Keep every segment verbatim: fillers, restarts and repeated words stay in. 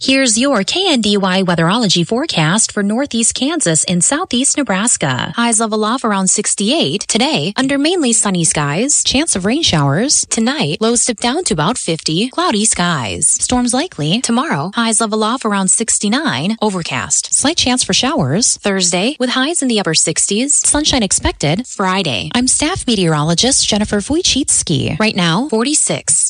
Here's your K N D Y weatherology forecast for northeast Kansas and southeast Nebraska. Highs level off around sixty-eight. Today, under mainly sunny skies, chance of rain showers. Tonight, lows dip down to about fifty, cloudy skies. Storms likely. Tomorrow, highs level off around sixty-nine, overcast. Slight chance for showers. Thursday, with highs in the upper sixties, sunshine expected. Friday, I'm staff meteorologist Jennifer Wojcicki. Right now, forty-six.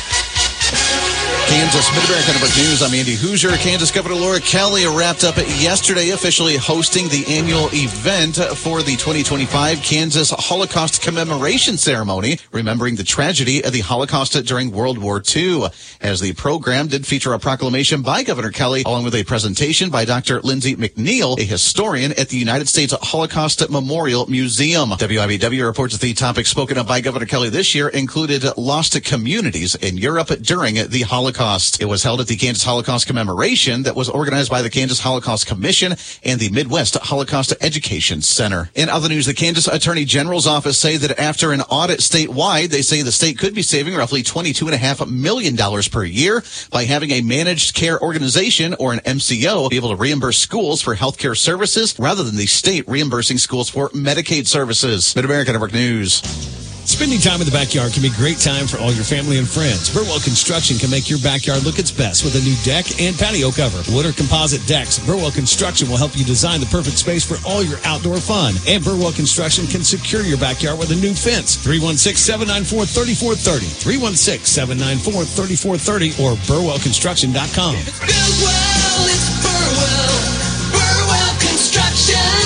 Kansas Mid-America Network News. I'm Andy Hoosier. Kansas Governor Laura Kelly wrapped up yesterday officially hosting the annual event for the twenty twenty-five Kansas Holocaust Commemoration Ceremony, remembering the tragedy of the Holocaust during World War Two. As the program did feature a proclamation by Governor Kelly, along with a presentation by Doctor Lindsay McNeil, a historian at the United States Holocaust Memorial Museum. W I B W reports that the topics spoken of by Governor Kelly this year included lost communities in Europe during the Holocaust. It was held at the Kansas Holocaust Commemoration that was organized by the Kansas Holocaust Commission and the Midwest Holocaust Education Center. In other news, the Kansas Attorney General's office say that after an audit statewide, they say the state could be saving roughly twenty-two point five million dollars per year by having a managed care organization, or an M C O, be able to reimburse schools for healthcare services rather than the state reimbursing schools for Medicaid services. Mid-America Network News. Spending time in the backyard can be a great time for all your family and friends. Burwell Construction can make your backyard look its best with a new deck and patio cover. Wood or composite decks, Burwell Construction will help you design the perfect space for all your outdoor fun. And Burwell Construction can secure your backyard with a new fence. three one six, seven nine four, three four three zero. three one six, seven nine four, three four three zero or burwell construction dot com. If it's Burwell, it's Burwell. Burwell Construction.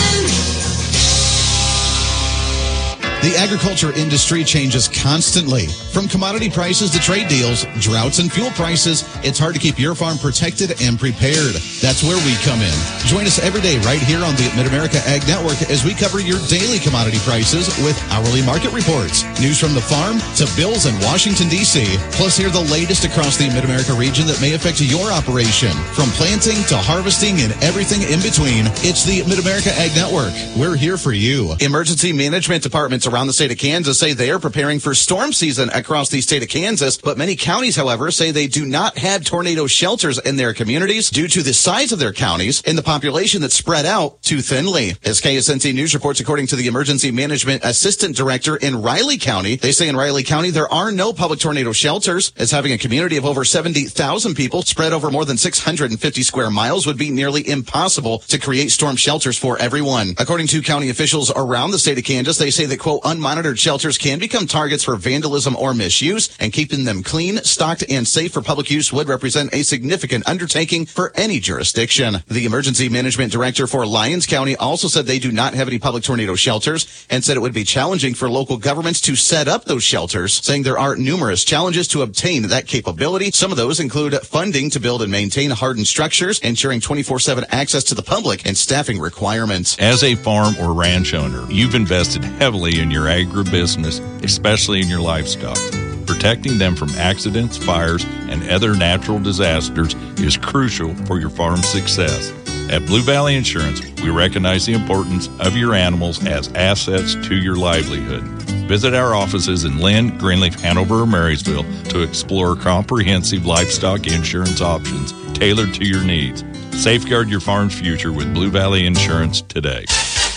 The agriculture industry changes constantly. From commodity prices to trade deals, droughts and fuel prices, it's hard to keep your farm protected and prepared. That's where we come in. Join us every day right here on the Mid-America Ag Network as we cover your daily commodity prices with hourly market reports, news from the farm to bills in Washington, D C, plus hear the latest across the Mid-America region that may affect your operation. From planting to harvesting and everything in between, it's the Mid-America Ag Network. We're here for you. Emergency management departments around the state of Kansas say they are preparing for storm season across the state of Kansas, but many counties, however, say they do not have tornado shelters in their communities due to the size of their counties and the population that's spread out too thinly. As K S N C News reports, according to the Emergency Management Assistant Director in Riley County, they say in Riley County there are no public tornado shelters, as having a community of over seventy thousand people spread over more than six hundred fifty square miles would be nearly impossible to create storm shelters for everyone. According to county officials around the state of Kansas, they say that, quote, unmonitored shelters can become targets for vandalism or misuse, and keeping them clean, stocked, and safe for public use would represent a significant undertaking for any jurisdiction. The Emergency Management Director for Lyons County also said they do not have any public tornado shelters and said it would be challenging for local governments to set up those shelters, saying there are numerous challenges to obtain that capability. Some of those include funding to build and maintain hardened structures, ensuring twenty-four seven access to the public, and staffing requirements. As a farm or ranch owner, you've invested heavily in your agribusiness, especially in your livestock. Protecting them from accidents, fires, and other natural disasters is crucial for your farm's success. At Blue Valley Insurance, we recognize the importance of your animals as assets to your livelihood. Visit our offices in Lynn, Greenleaf, Hanover, or Marysville to explore comprehensive livestock insurance options tailored to your needs. Safeguard your farm's future with Blue Valley Insurance today.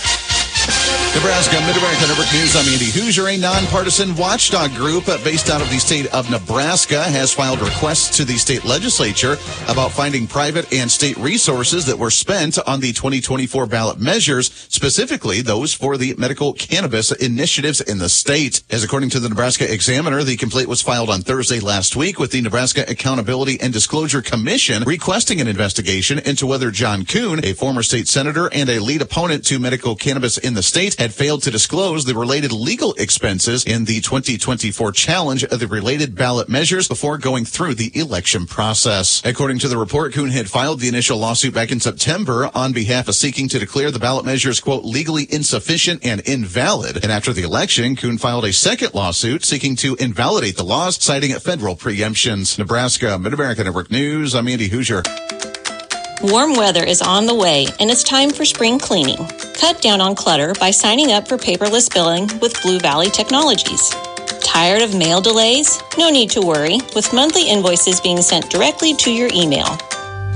Nebraska Mid-America Network News. I'm Andy Hoosier. A nonpartisan watchdog group based out of the state of Nebraska has filed requests to the state legislature about finding private and state resources that were spent on the twenty twenty-four ballot measures, specifically those for the medical cannabis initiatives in the state. As according to the Nebraska Examiner, the complaint was filed on Thursday last week with the Nebraska Accountability and Disclosure Commission requesting an investigation into whether John Kuhn, a former state senator and a lead opponent to medical cannabis in the state, had failed to disclose the related legal expenses in the twenty twenty-four challenge of the related ballot measures before going through the election process. According to the report, Kuhn had filed the initial lawsuit back in September on behalf of seeking to declare the ballot measures, quote, legally insufficient and invalid. And after the election, Kuhn filed a second lawsuit seeking to invalidate the laws, citing federal preemptions. Nebraska Mid-America Network News, I'm Andy Hoosier. Warm weather is on the way, and it's time for spring cleaning. Cut down on clutter by signing up for paperless billing with Blue Valley Technologies. Tired of mail delays? No need to worry, with monthly invoices being sent directly to your email.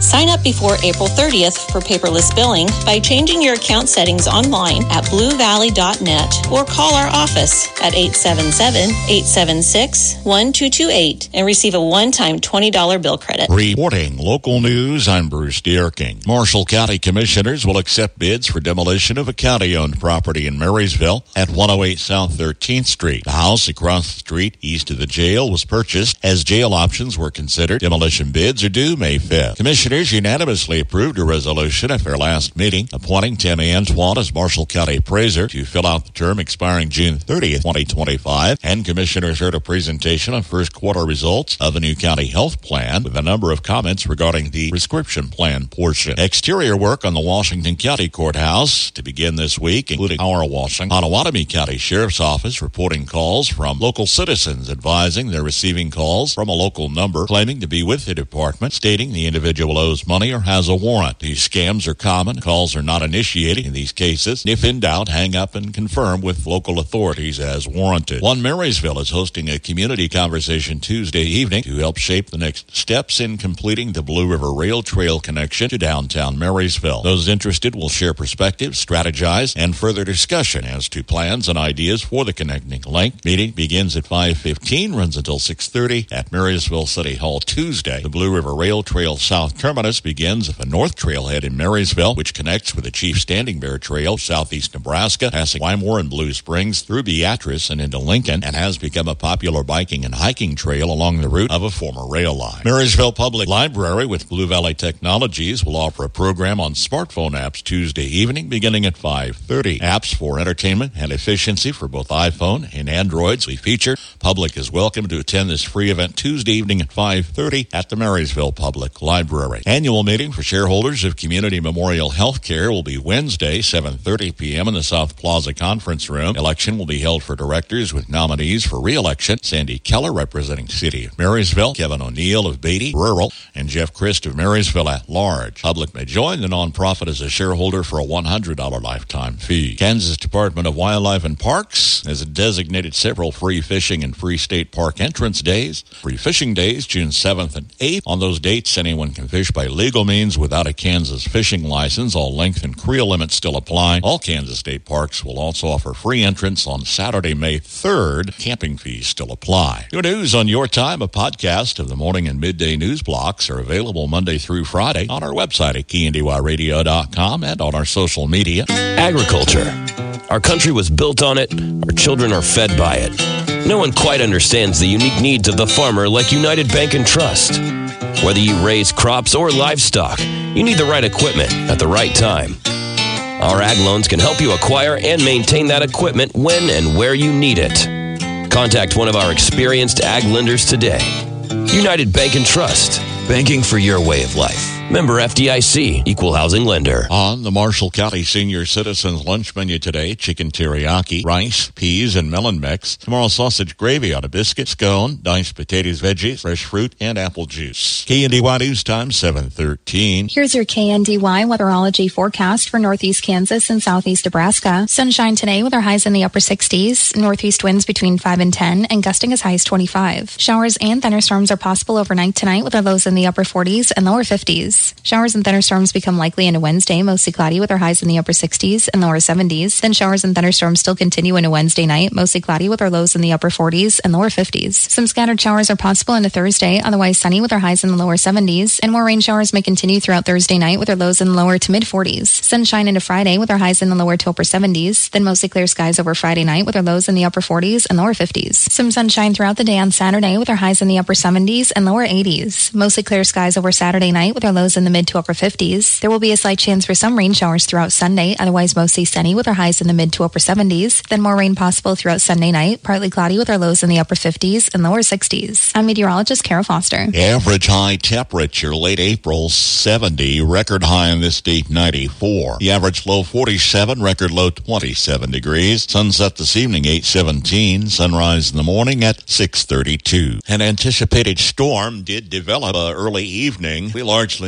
Sign up before April thirtieth for paperless billing by changing your account settings online at blue valley dot net or call our office at eight seven seven, eight seven six, one two two eight and receive a one-time twenty dollars bill credit. Reporting local news, I'm Bruce Dierking. Marshall County Commissioners will accept bids for demolition of a county-owned property in Marysville at one oh eight South thirteenth Street. The house across the street east of the jail was purchased as jail options were considered. Demolition bids are due May fifth. Commissioners unanimously approved a resolution at their last meeting appointing Tim Antoine as Marshall County Appraiser to fill out the term expiring June thirtieth, twenty twenty-five, and Commissioners heard a presentation on first quarter results of the new county health plan with a number of comments regarding the prescription plan portion. Exterior work on the Washington County Courthouse to begin this week, including power washing. Potawatomi County Sheriff's Office reporting calls from local citizens advising they're receiving calls from a local number claiming to be with the department, stating the individual owes money or has a warrant. These scams are common. Calls are not initiated in these cases. If in doubt, hang up and confirm with local authorities as warranted. One Marysville is hosting a community conversation Tuesday evening to help shape the next steps in completing the Blue River Rail Trail connection to downtown Marysville. Those interested will share perspectives, strategize, and further discussion as to plans and ideas for the connecting link. Meeting begins at five fifteen, runs until six thirty at Marysville City Hall Tuesday. The Blue River Rail Trail South Terminus begins at the North Trailhead in Marysville, which connects with the Chief Standing Bear Trail, southeast Nebraska, passing Wymore and Blue Springs through Beatrice and into Lincoln, and has become a popular biking and hiking trail along the route of a former rail line. Marysville Public Library with Blue Valley Technologies will offer a program on smartphone apps Tuesday evening beginning at five thirty. Apps for entertainment and efficiency for both iPhone and Androids we feature. Public is welcome to attend this free event Tuesday evening at five thirty at the Marysville Public Library. Annual meeting for shareholders of Community Memorial Healthcare will be Wednesday, seven thirty p.m. in the South Plaza Conference Room. Election will be held for directors with nominees for re-election. Sandy Keller representing City of Marysville, Kevin O'Neill of Beatty, Rural, and Jeff Christ of Marysville at large. Public may join the nonprofit as a shareholder for a one hundred dollars lifetime fee. Kansas Department of Wildlife and Parks has designated several free fishing and free state park entrance days. Free fishing days, June seventh and eighth. On those dates, anyone can fish by legal means without a Kansas fishing license. All length and creel limits still apply. All Kansas state parks will also offer free entrance on Saturday, May third. Camping fees still apply. Good news on your time. A podcast of the morning and midday news blocks are available Monday through Friday on our website at K N D Y radio dot com and on our social media. Agriculture. Our country was built on it. Our children are fed by it. No one quite understands the unique needs of the farmer like United Bank and Trust. Whether you raise crops or livestock, you need the right equipment at the right time. Our ag loans can help you acquire and maintain that equipment when and where you need it. Contact one of our experienced ag lenders today. United Bank and Trust. Banking for your way of life. Member F D I C, Equal Housing Lender. On the Marshall County Senior Citizens lunch menu today, chicken teriyaki, rice, peas, and melon mix. Tomorrow, sausage gravy on a biscuit, scone, diced potatoes, veggies, fresh fruit, and apple juice. K N D Y News Time, seven thirteen. Here's your K N D Y weatherology forecast for northeast Kansas and southeast Nebraska. Sunshine today with our highs in the upper sixties. Northeast winds between five and ten, and gusting as high as twenty-five. Showers and thunderstorms are possible overnight tonight with our lows in the upper forties and lower fifties. Showers and thunderstorms become likely into Wednesday, mostly cloudy with our highs in the upper sixties and lower seventies. Then showers and thunderstorms still continue into Wednesday night, mostly cloudy with our lows in the upper forties and lower fifties. Some scattered showers are possible into Thursday, otherwise sunny with our highs in the lower seventies. And more rain showers may continue throughout Thursday night with our lows in the lower to mid forties. Sunshine into Friday with our highs in the lower to upper seventies. Then mostly clear skies over Friday night with our lows in the upper forties and lower fifties. Some sunshine throughout the day on Saturday with our highs in the upper seventies and lower eighties. Mostly clear skies over Saturday night with our lows in the mid to upper fifties. There will be a slight chance for some rain showers throughout Sunday, otherwise mostly sunny with our highs in the mid to upper seventies. Then more rain possible throughout Sunday night, partly cloudy with our lows in the upper fifties and lower sixties. I'm meteorologist Kara Foster. Average high temperature late April seventy, record high in this date ninety-four. The average low forty-seven, record low twenty-seven degrees. Sunset this evening eight seventeen, sunrise in the morning at six thirty-two. An anticipated storm did develop uh, early evening. We largely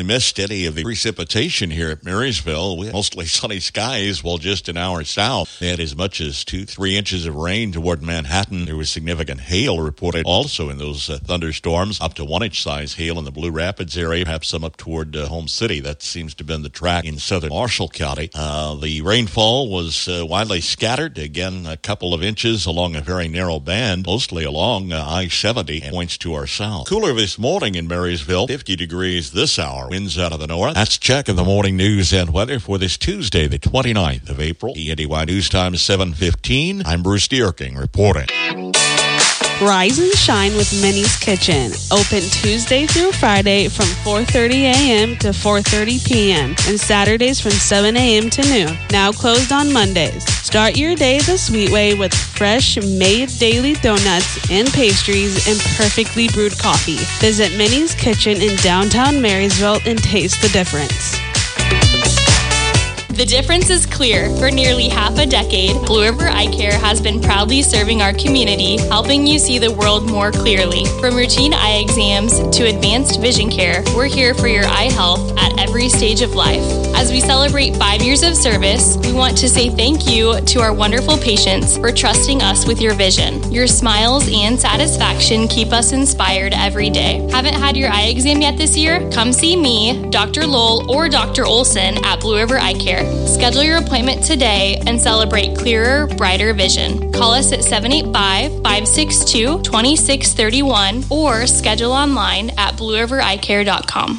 missed any of the precipitation here at Marysville. We had mostly sunny skies, while just an hour south, they had as much as two, three inches of rain toward Manhattan. There was significant hail reported also in those uh, thunderstorms, up to one inch size hail in the Blue Rapids area, perhaps some up toward uh, Home City. That seems to have been the track in southern Marshall County. Uh, the rainfall was uh, widely scattered. Again, a couple of inches along a very narrow band, mostly along uh, I seventy, and points to our south. Cooler this morning in Marysville, fifty degrees this hour. Winds out of the north. That's check of the morning news and weather for this Tuesday, the twenty-ninth of April. E N D Y News Time seven fifteen. I'm Bruce Dierking reporting. Rise and shine with Minnie's Kitchen. Open Tuesday through Friday from four thirty a.m. to four thirty p.m. and Saturdays from seven a.m. to noon. Now closed on Mondays. Start your day the sweet way with fresh made daily donuts and pastries and perfectly brewed coffee. Visit Minnie's Kitchen in downtown Marysville and taste the difference. The difference is clear. For nearly half a decade, Blue River Eye Care has been proudly serving our community, helping you see the world more clearly. From routine eye exams to advanced vision care, we're here for your eye health at every stage of life. As we celebrate five years of service, we want to say thank you to our wonderful patients for trusting us with your vision. Your smiles and satisfaction keep us inspired every day. Haven't had your eye exam yet this year? Come see me, Doctor Lowell, or Doctor Olson at Blue River Eye Care. Schedule your appointment today and celebrate clearer, brighter vision. Call us at seven eight five, five six two, two six three one or schedule online at blue river eye care dot com.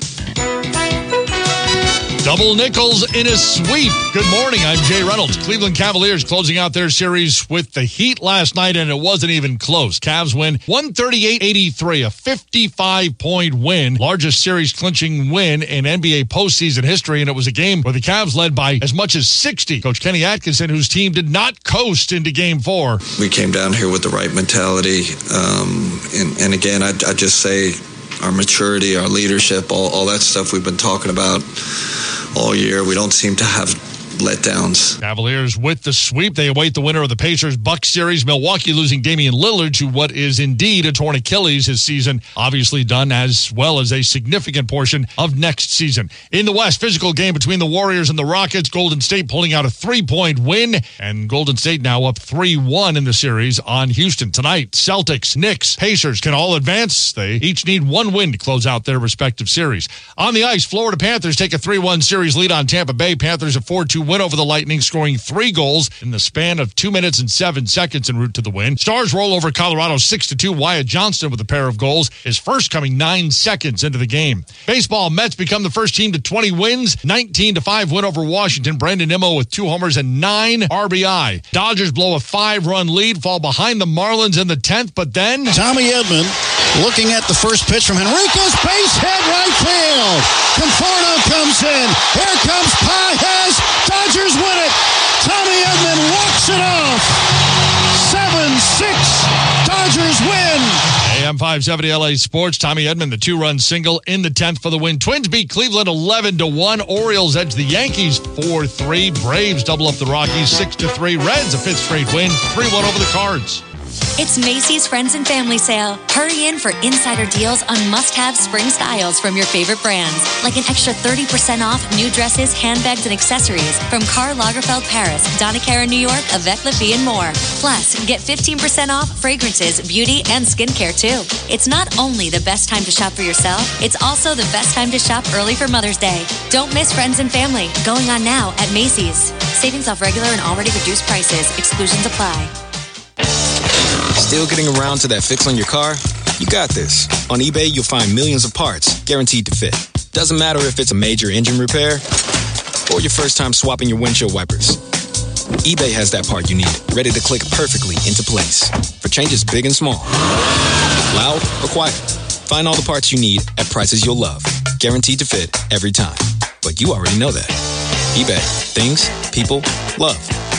Double nickels in a sweep. Good morning, I'm Jay Reynolds. Cleveland Cavaliers closing out their series with the Heat last night, and it wasn't even close. Cavs win one thirty-eight eighty-three, a fifty-five point win. Largest series clinching win in N B A postseason history, and it was a game where the Cavs led by as much as sixty. Coach Kenny Atkinson, whose team did not coast into game four. We came down here with the right mentality, um, and, and again, I, I just say our maturity, our leadership, all, all that stuff we've been talking about all year. We don't seem to have letdowns. Cavaliers with the sweep. They await the winner of the Pacers-Bucks series. Milwaukee losing Damian Lillard to what is indeed a torn Achilles. His season obviously done, as well as a significant portion of next season. In the West, physical game between the Warriors and the Rockets. Golden State pulling out a three-point win, and Golden State now up three one in the series on Houston. Tonight, Celtics, Knicks, Pacers can all advance. They each need one win to close out their respective series. On the ice, Florida Panthers take a three one series lead on Tampa Bay. Panthers a four two win over the Lightning, scoring three goals in the span of two minutes and seven seconds en route to the win. Stars roll over Colorado six to two. Wyatt Johnston with a pair of goals, his first coming nine seconds into the game. Baseball, Mets become the first team to twenty wins, nineteen to five win over Washington. Brandon Nimmo with two homers and nine R B I. Dodgers blow a five-run lead, fall behind the Marlins in the tenth, but then Tommy Edman looking at the first pitch from Henriquez, base hit right field. Conforto comes in. Here comes Pages. Dodgers win it. Tommy Edman walks it off. seven six. Dodgers win. A M five seventy L A Sports. Tommy Edman, the two-run single in the tenth for the win. Twins beat Cleveland eleven to one. Orioles edge the Yankees four three. Braves double up the Rockies six to three. Reds a fifth straight win, three one over the Cards. It's Macy's Friends and Family Sale. Hurry in for insider deals on must-have spring styles from your favorite brands, like an extra thirty percent off new dresses, handbags, and accessories from Karl Lagerfeld Paris, Donna Karan New York, Avec La Vie, and more. Plus, get fifteen percent off fragrances, beauty, and skincare, too. It's not only the best time to shop for yourself, it's also the best time to shop early for Mother's Day. Don't miss Friends and Family. Going on now at Macy's. Savings off regular and already reduced prices. Exclusions apply. Still getting around to that fix on your car? You got this. On eBay, you'll find millions of parts guaranteed to fit. Doesn't matter if it's a major engine repair or your first time swapping your windshield wipers. eBay has that part you need, ready to click perfectly into place for changes big and small. Loud or quiet. Find all the parts you need at prices you'll love. Guaranteed to fit every time. But you already know that. eBay. Things people love.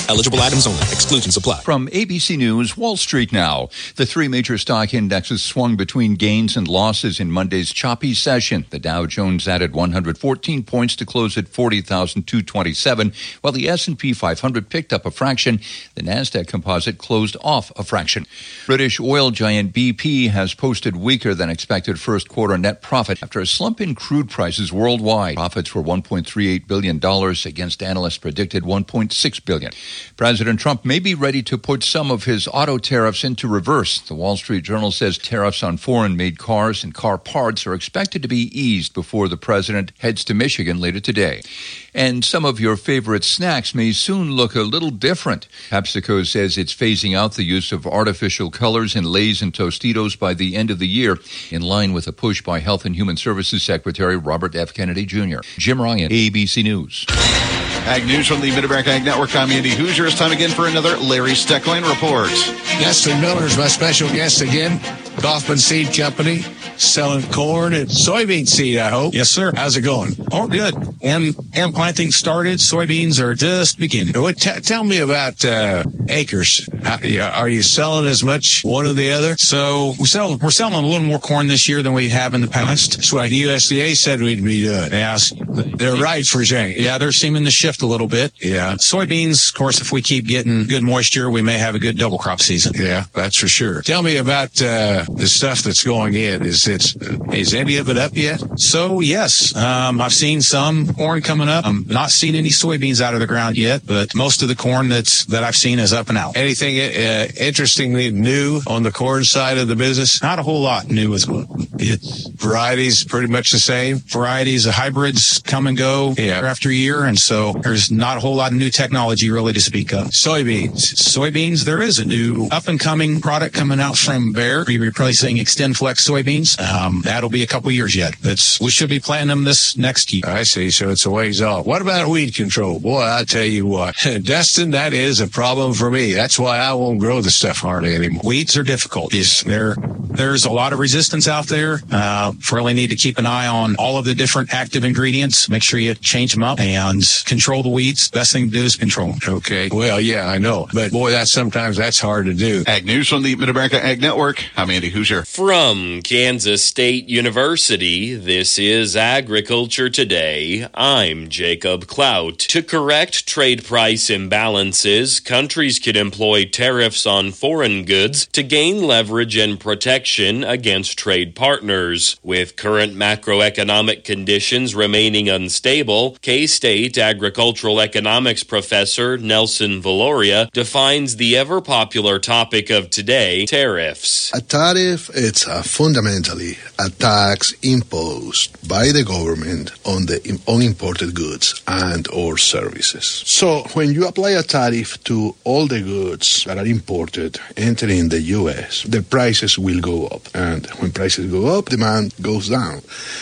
Eligible items only. Exclusions apply. From A B C News, Wall Street Now. The three major stock indexes swung between gains and losses in Monday's choppy session. The Dow Jones added one hundred fourteen points to close at forty thousand two hundred twenty-seven, while the S and P five hundred picked up a fraction. The Nasdaq Composite closed off a fraction. British oil giant B P has posted weaker than expected first quarter net profit after a slump in crude prices worldwide. Profits were one point three eight billion dollars against analysts predicted one point six billion dollars. President Trump may be ready to put some of his auto tariffs into reverse. The Wall Street Journal says tariffs on foreign-made cars and car parts are expected to be eased before the president heads to Michigan later today. And some of your favorite snacks may soon look a little different. PepsiCo says it's phasing out the use of artificial colors in Lay's and Tostitos by the end of the year, in line with a push by Health and Human Services Secretary Robert F. Kennedy Junior Jim Ryan, A B C News. Ag News from the Mid-America Ag Network. I'm Andy Hoosier. It's time again for another Larry Stecklein report. Nestle Miller is my special guest again. Kaufman Seed Company, selling corn and soybean seed, I hope. Yes, sir. How's it going? Oh, good. And and planting started. Soybeans are just beginning. What, t- tell me about uh, acres. How, yeah, are you selling as much one or the other? So we sell, we're selling a little more corn this year than we have in the past. That's what the U S D A said we'd be doing. Yeah, they're right for saying. Yeah, they're seeming to shift a little bit. Yeah. Soybeans, of course, if we keep getting good moisture, we may have a good double crop season. Yeah, that's for sure. Tell me about uh, the stuff that's going in. Is it is any of it up yet? So yes, um, I've seen some corn coming up. I'm not seeing any soybeans out of the ground yet, but most of the corn that's that I've seen is up and out. Anything uh, interestingly new on the corn side of the business? Not a whole lot new as well. It's varieties pretty much the same. Varieties, the hybrids come and go yeah. year after year, and so there's not a whole lot of new technology really to speak of. Soybeans. Soybeans, there is a new up-and-coming product coming out from Bayer. We're replacing XtendFlex soybeans. Um, that'll be a couple years yet. That's, we should be planting them this next year. I see. So it's a ways off. What about weed control? Boy, I tell you what, Destin, that is a problem for me. That's why I won't grow the stuff hardly anymore. Weeds are difficult. Yes, there, there's a lot of resistance out there. Uh, really need to keep an eye on all of the different active ingredients. Make sure you change them up and control the weeds. Best thing to do is control them. Okay. Well, yeah, I know. But boy, that's sometimes that's hard to do. Ag News from the Mid-America Ag Network. I'm Andy Hoosier. From Kansas State University, this is Agriculture Today. I'm Jacob Clout. To correct trade price imbalances, countries could employ tariffs on foreign goods to gain leverage and protection against trade partners. With current macroeconomic conditions remaining unstable, K-State agricultural economics professor Nelson Valoria defines the ever-popular topic of today, tariffs. A tariff is uh, fundamentally a tax imposed by the government on the on imported goods and or services. So when you apply a tariff to all the goods that are imported entering the U S, the prices will go up. And when prices go up, demand goes down.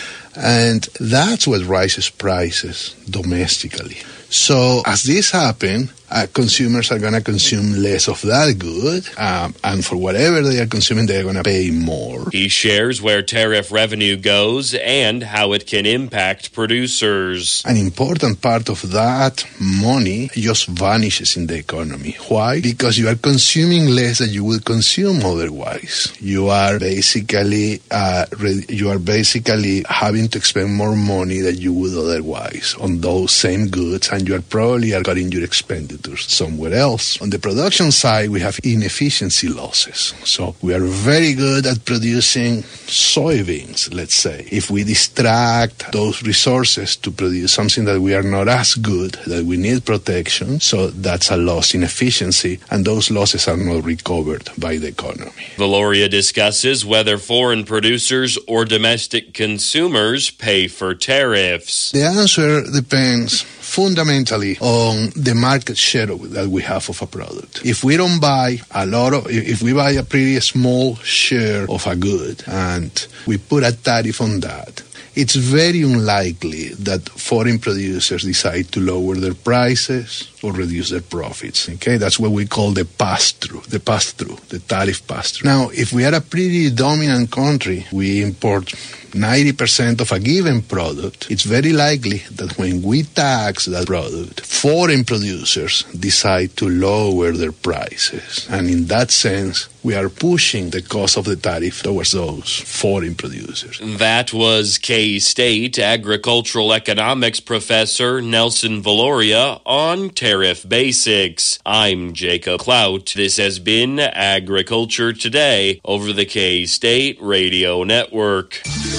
And that's what raises prices domestically. So as this happens, uh, consumers are going to consume less of that good, um, and for whatever they are consuming, they're going to pay more. He shares where tariff revenue goes and how it can impact producers. An important part of that money just vanishes in the economy. Why? Because you are consuming less than you would consume otherwise. You are basically uh, re- you are basically having to expend more money than you would otherwise on those same goods, and you are probably are cutting your expenditures somewhere else. On the production side, we have inefficiency losses. So we are very good at producing soybeans, let's say. If we distract those resources to produce something that we are not as good, that we need protection, so that's a loss in efficiency, and those losses are not recovered by the economy. Valoria discusses whether foreign producers or domestic consumers pay for tariffs. The answer depends fundamentally on the market share that we have of a product. If we don't buy a lot of, if we buy a pretty small share of a good and we put a tariff on that, it's very unlikely that foreign producers decide to lower their prices or reduce their profits. Okay, that's what we call the pass-through, the pass-through, the tariff pass-through. Now, if we are a pretty dominant country, we import ninety percent of a given product, it's very likely that when we tax that product, foreign producers decide to lower their prices. And in that sense, we are pushing the cost of the tariff towards those foreign producers. That was K-State agricultural economics professor Nelson Valoria on Tariff Basics. I'm Jacob Clout. This has been Agriculture Today over the K-State Radio Network.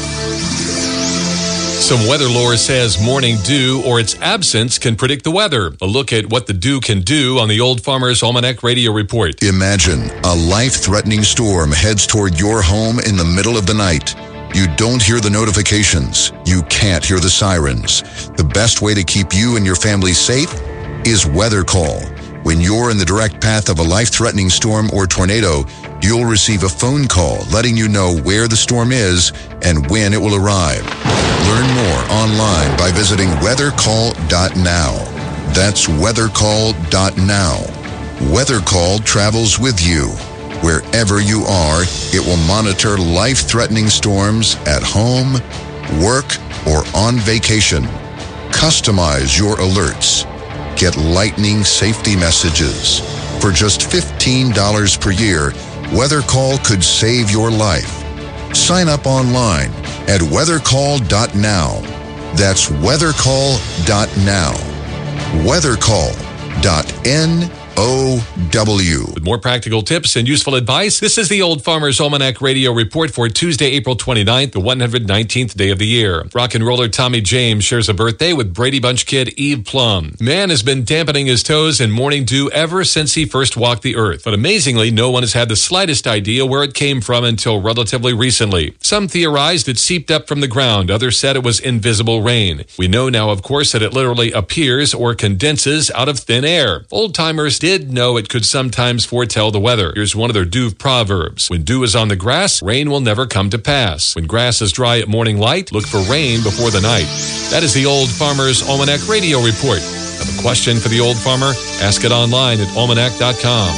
Some weather lore says morning dew or its absence can predict the weather. A look at what the dew can do on the Old Farmer's Almanac Radio Report. Imagine a life-threatening storm heads toward your home in the middle of the night. You don't hear the notifications. You can't hear the sirens. The best way to keep you and your family safe is Weather Call. When you're in the direct path of a life-threatening storm or tornado, you'll receive a phone call letting you know where the storm is and when it will arrive. Learn more online by visiting weather call dot now. That's weather call dot now. Weather Call travels with you. Wherever you are, it will monitor life-threatening storms at home, work, or on vacation. Customize your alerts. Get lightning safety messages. For just fifteen dollars per year, Weather Call could save your life. Sign up online at weather call dot now. That's weather call dot now. weather call dot N O W. With more practical tips and useful advice, this is the Old Farmer's Almanac Radio Report for Tuesday, April twenty-ninth, the one hundred nineteenth day of the year. Rock and roller Tommy James shares a birthday with Brady Bunch kid Eve Plum. Man has been dampening his toes in morning dew ever since he first walked the earth. But amazingly, no one has had the slightest idea where it came from until relatively recently. Some theorized it seeped up from the ground. Others said it was invisible rain. We know now, of course, that it literally appears or condenses out of thin air. Old-timers did know it could sometimes foretell the weather. Here's one of their dew proverbs. When dew is on the grass, rain will never come to pass. When grass is dry at morning light, look for rain before the night. That is the Old Farmer's Almanac Radio Report. Have a question for the Old Farmer? Ask it online at almanac dot com.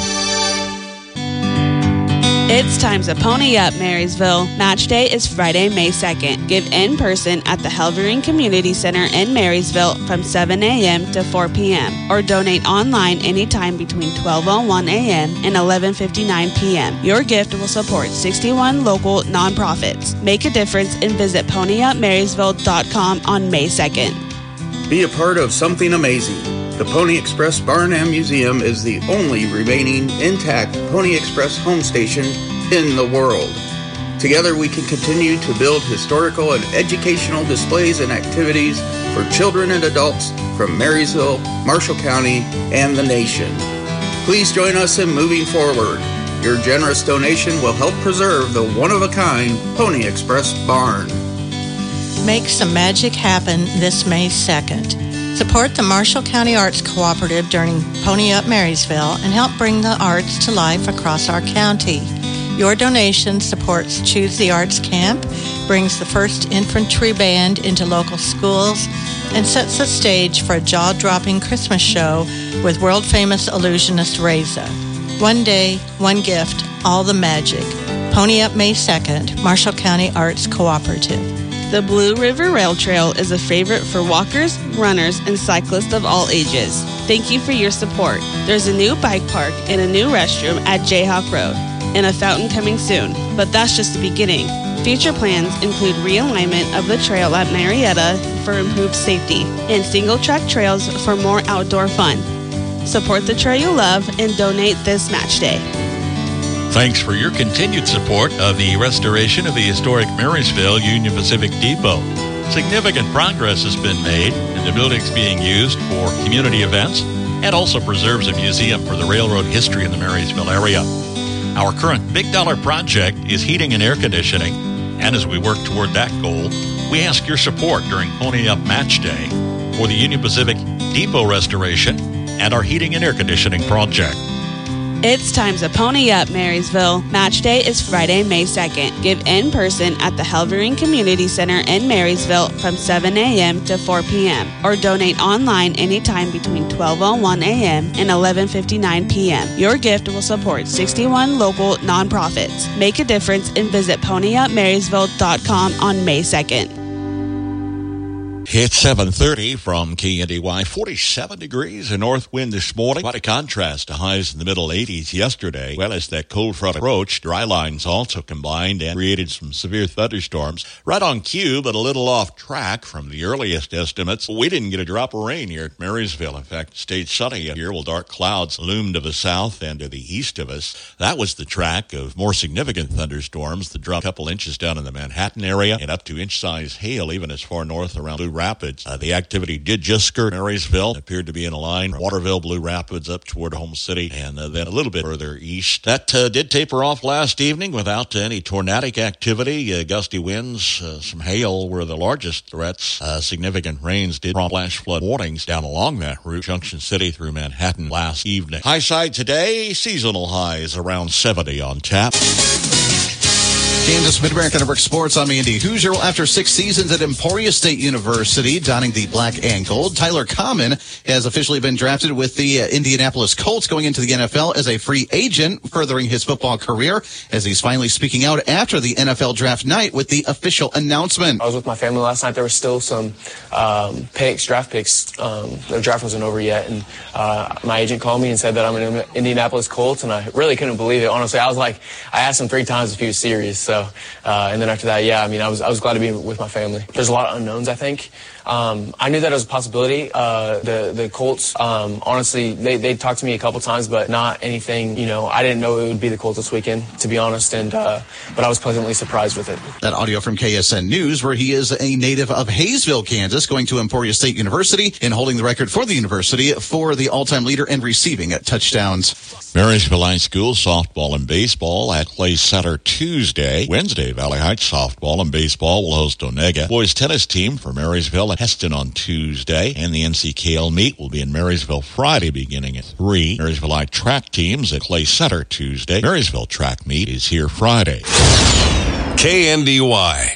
It's time to pony up, Marysville. Match day is Friday, May second. Give in person at the Helvering Community Center in Marysville from seven a.m. to four p.m. or donate online anytime between twelve oh one a.m. and eleven fifty-nine p.m. Your gift will support sixty-one local nonprofits. Make a difference and visit pony up marysville dot com on May second. Be a part of something amazing. The Pony Express Barn and Museum is the only remaining intact Pony Express home station in the world. Together we can continue to build historical and educational displays and activities for children and adults from Marysville, Marshall County, and the nation. Please join us in moving forward. Your generous donation will help preserve the one-of-a-kind Pony Express Barn. Make some magic happen this May second. Support the Marshall County Arts Cooperative during Pony Up Marysville and help bring the arts to life across our county. Your donation supports Choose the Arts Camp, brings the first infantry band into local schools, and sets the stage for a jaw-dropping Christmas show with world-famous illusionist Reza. One day, one gift, all the magic. Pony Up May second, Marshall County Arts Cooperative. The Blue River Rail Trail is a favorite for walkers, runners, and cyclists of all ages. Thank you for your support. There's a new bike park and a new restroom at Jayhawk Road, and a fountain coming soon. But that's just the beginning. Future plans include realignment of the trail at Marietta for improved safety and single-track trails for more outdoor fun. Support the trail you love and donate this match day. Thanks for your continued support of the restoration of the historic Marysville Union Pacific Depot. Significant progress has been made, and the building's being used for community events and also preserves a museum for the railroad history in the Marysville area. Our current big dollar project is heating and air conditioning, and as we work toward that goal, we ask your support during Pony Up Match Day for the Union Pacific Depot restoration and our heating and air conditioning project. It's time to pony up, Marysville. Match day is Friday, May second. Give in person at the Helvering Community Center in Marysville from seven a.m. to four p.m. or donate online anytime between twelve oh one a.m. and eleven fifty-nine p.m. Your gift will support sixty-one local nonprofits. Make a difference and visit pony up marysville dot com on May second. It's seven thirty from K N D Y. forty-seven degrees, a north wind this morning. Quite a contrast to highs in the middle eighties yesterday. Well, as that cold front approached, dry lines also combined and created some severe thunderstorms. Right on cue, but a little off track from the earliest estimates. We didn't get a drop of rain here at Marysville. In fact, it stayed sunny here while dark clouds loomed to the south and to the east of us. That was the track of more significant thunderstorms that dropped a couple inches down in the Manhattan area and up to inch-size hail even as far north around Blue Rapids. Uh, the activity did just skirt Marysville. It appeared to be in a line. Waterville, Blue Rapids up toward Home City, and uh, then a little bit further east. That uh, did taper off last evening without uh, any tornadic activity. Uh, gusty winds, uh, some hail were the largest threats. Uh, significant rains did prompt flash flood warnings down along that route, Junction City through Manhattan last evening. High side today, seasonal highs around seventy on tap. Kansas Mid-America Network Sports. I'm Andy Hoosier. Well, after six seasons at Emporia State University, donning the black and gold, Tyler Common has officially been drafted with the uh, Indianapolis Colts, going into the N F L as a free agent, furthering his football career as he's finally speaking out after the N F L draft night with the official announcement. I was with my family last night. There were still some um, picks, draft picks. Um, the draft wasn't over yet, and uh, my agent called me and said that I'm an Indianapolis Colts, and I really couldn't believe it. Honestly, I was like, I asked him three times if he was serious. So. Uh, and then after that, yeah, I mean, I was I was glad to be with my family. There's a lot of unknowns, I think. Um, I knew that it was a possibility. Uh, the the Colts, um, honestly, they they talked to me a couple times, but not anything. You know, I didn't know it would be the Colts this weekend, to be honest. And uh, but I was pleasantly surprised with it. That audio from K S N News, where he is a native of Hayesville, Kansas, going to Emporia State University and holding the record for the university for the all-time leader and receiving touchdowns. Marysville High School softball and baseball at Clay Center Tuesday. Wednesday, Valley Heights softball and baseball will host Onega. Boys tennis team for Marysville at Heston on Tuesday. And the N C K L meet will be in Marysville Friday beginning at three. Marysville High track teams at Clay Center Tuesday. Marysville track meet is here Friday. K N D Y.